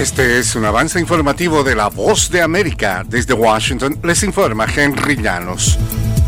Este es un avance informativo de La Voz de América. Desde Washington les informa Henry Llanos.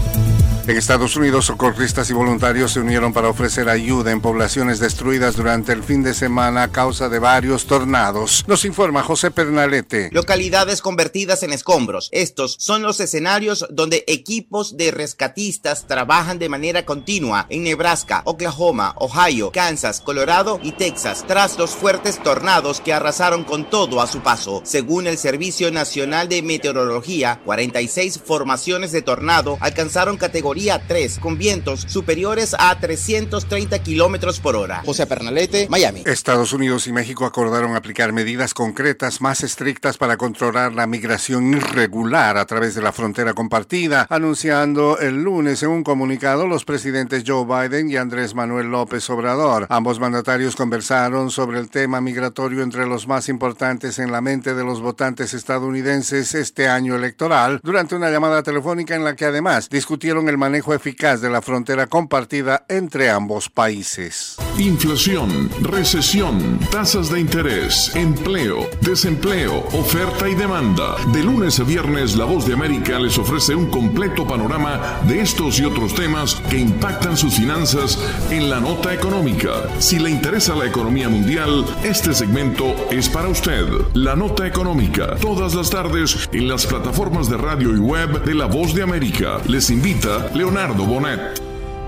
En Estados Unidos, socorristas y voluntarios se unieron para ofrecer ayuda en poblaciones destruidas durante el fin de semana a causa de varios tornados. Nos informa José Pernalete. Localidades convertidas en escombros. Estos son los escenarios donde equipos de rescatistas trabajan de manera continua en Nebraska, Oklahoma, Ohio, Kansas, Colorado y Texas, tras los fuertes tornados que arrasaron con todo a su paso. Según el Servicio Nacional de Meteorología, 46 formaciones de tornado alcanzaron categoría 3, con vientos superiores a 330 kilómetros por hora. José Pernalete, Miami. Estados Unidos y México acordaron aplicar medidas concretas más estrictas para controlar la migración irregular a través de la frontera compartida, anunciando el lunes en un comunicado los presidentes Joe Biden y Andrés Manuel López Obrador. Ambos mandatarios conversaron sobre el tema migratorio, entre los más importantes en la mente de los votantes estadounidenses este año electoral, durante una llamada telefónica en la que además discutieron el manejo eficaz de la frontera compartida entre ambos países. Inflación, recesión, tasas de interés, empleo, desempleo, oferta y demanda. De lunes a viernes, La Voz de América les ofrece un completo panorama de estos y otros temas que impactan sus finanzas en la nota económica. Si le interesa la economía mundial, este segmento es para usted. La nota económica, todas las tardes en las plataformas de radio y web de La Voz de América. Les invita Leonardo Bonet.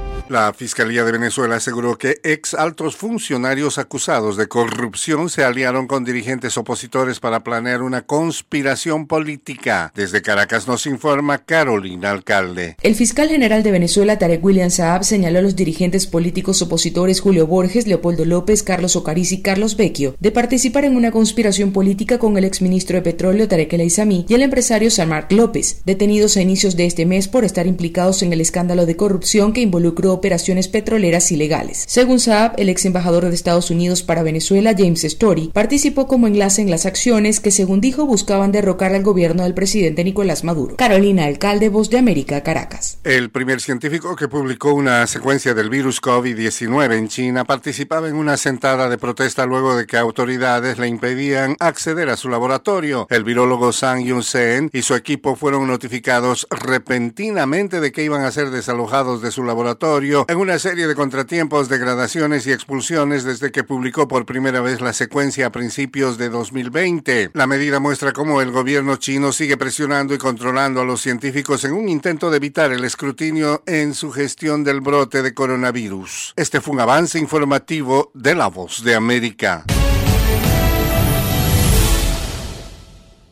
La Fiscalía de Venezuela aseguró que ex altos funcionarios acusados de corrupción se aliaron con dirigentes opositores para planear una conspiración política. Desde Caracas nos informa Carolina Alcalde. El fiscal general de Venezuela, Tarek William Saab, señaló a los dirigentes políticos opositores Julio Borges, Leopoldo López, Carlos Ocariz y Carlos Vecchio de participar en una conspiración política con el exministro de Petróleo Tarek El Aizami y el empresario San-Marc López, detenidos a inicios de este mes por estar implicados en el escándalo de corrupción que involucró operaciones petroleras ilegales. Según Saab, el ex embajador de Estados Unidos para Venezuela, James Story, participó como enlace en las acciones que, según dijo, buscaban derrocar al gobierno del presidente Nicolás Maduro. Carolina Alcalde, Voz de América, Caracas. El primer científico que publicó una secuencia del virus COVID-19 en China participaba en una sentada de protesta luego de que autoridades le impedían acceder a su laboratorio. El virólogo Zhang Yunzhen y su equipo fueron notificados repentinamente de que iban a ser desalojados de su laboratorio en una serie de contratiempos, degradaciones y expulsiones desde que publicó por primera vez la secuencia a principios de 2020. La medida muestra cómo el gobierno chino sigue presionando y controlando a los científicos en un intento de evitar el escrutinio en su gestión del brote de coronavirus. Este fue un avance informativo de La Voz de América.